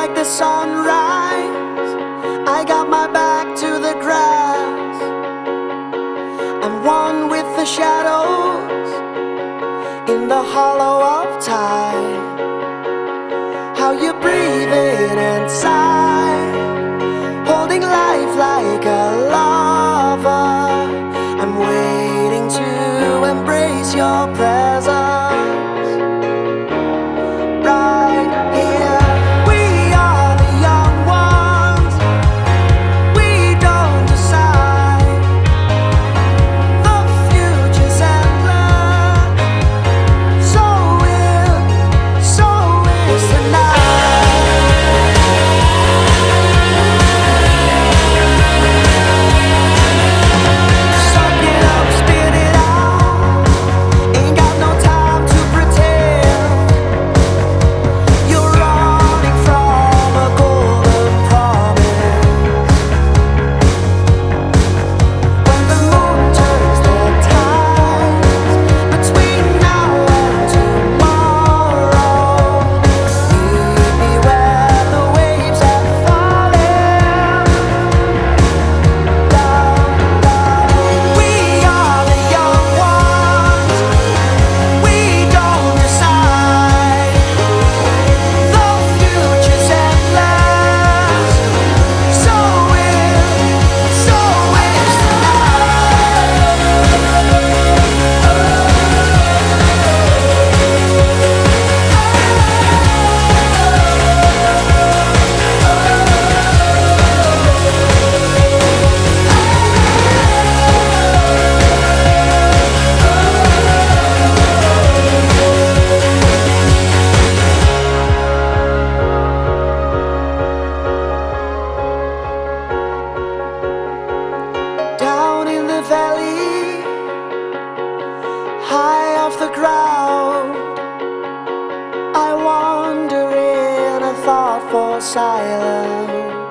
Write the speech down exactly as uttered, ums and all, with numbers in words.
like the sunrise. I got my back to the grass. I'm one with the shadows in the hollow of time. How you breathe in and sigh, holding life like a lover. I'm waiting to embrace your presence. High off the ground, I wander in a thoughtful silence.